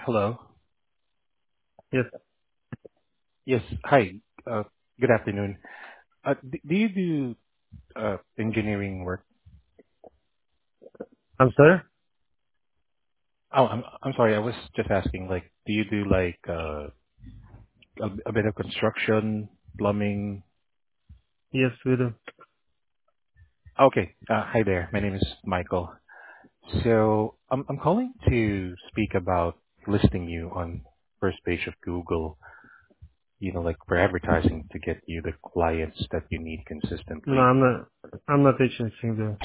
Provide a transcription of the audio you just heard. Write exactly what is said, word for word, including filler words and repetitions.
Hello. Yes. Yes. Hi. Uh, Good afternoon. Uh, d- Do you do uh, engineering work? I'm sorry? Oh, I'm I'm sorry. I was just asking, like, do you do like uh, a a bit of construction, plumbing? Yes, we do. Okay. Uh, Hi there. My name is Michael. So I'm I'm calling to speak about listing you on first page of Google, you know, like for advertising to get you the clients that you need No, consistently. I'm not. I'm not teaching single.